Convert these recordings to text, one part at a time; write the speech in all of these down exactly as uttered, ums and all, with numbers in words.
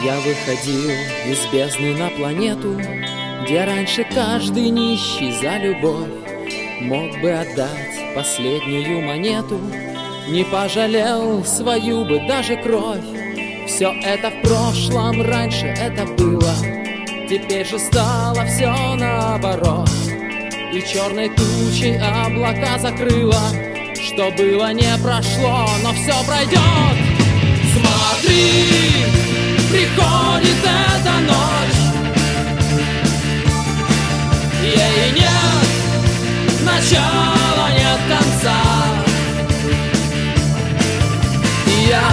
Я выходил из бездны на планету, где раньше каждый нищий за любовь мог бы отдать последнюю монету, не пожалел свою бы даже кровь. Все это в прошлом, раньше это было, теперь же стало все наоборот. И черной тучей облака закрыло, что было не прошло, но все пройдет. Смотри, приходит эта ночь, ей нет начала, нет конца. И я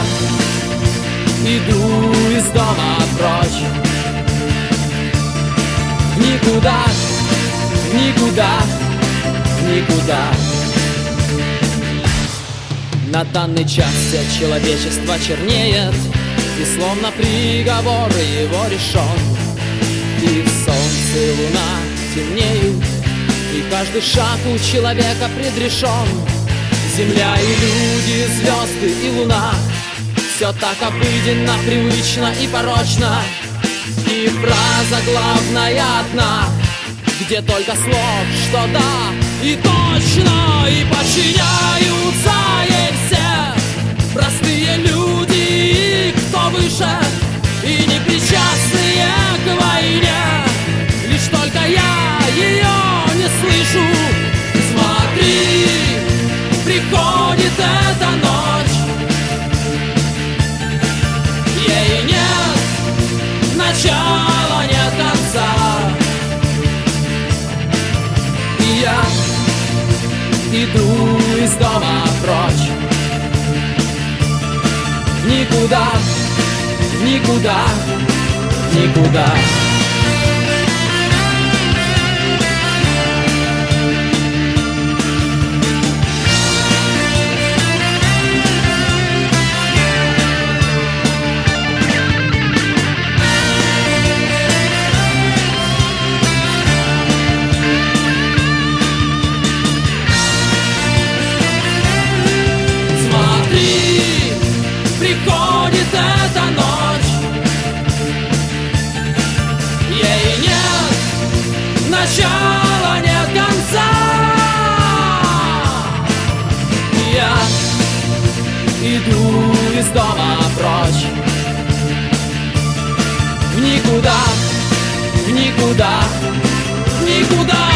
иду из дома прочь, никуда, никуда, никуда. На данный час все человечество чернеет, и словно приговор его решен. И солнце, и луна темнеют, и каждый шаг у человека предрешен. Земля и люди, звезды и луна, все так обыденно, привычно и порочно. И фраза главная одна, где только слог, что да и точно. И подчиняются ей все простые люди, и кто выше, и не причастные к войне. Лишь только я ее не слышу. Смотри, приходит эта ночь, ей нет начала, нет конца. И я иду из дома прочь, никуда, никуда, никуда. Приходит эта ночь, ей нет начала, нет конца. Я иду из дома прочь, в никуда, в никуда, в никуда.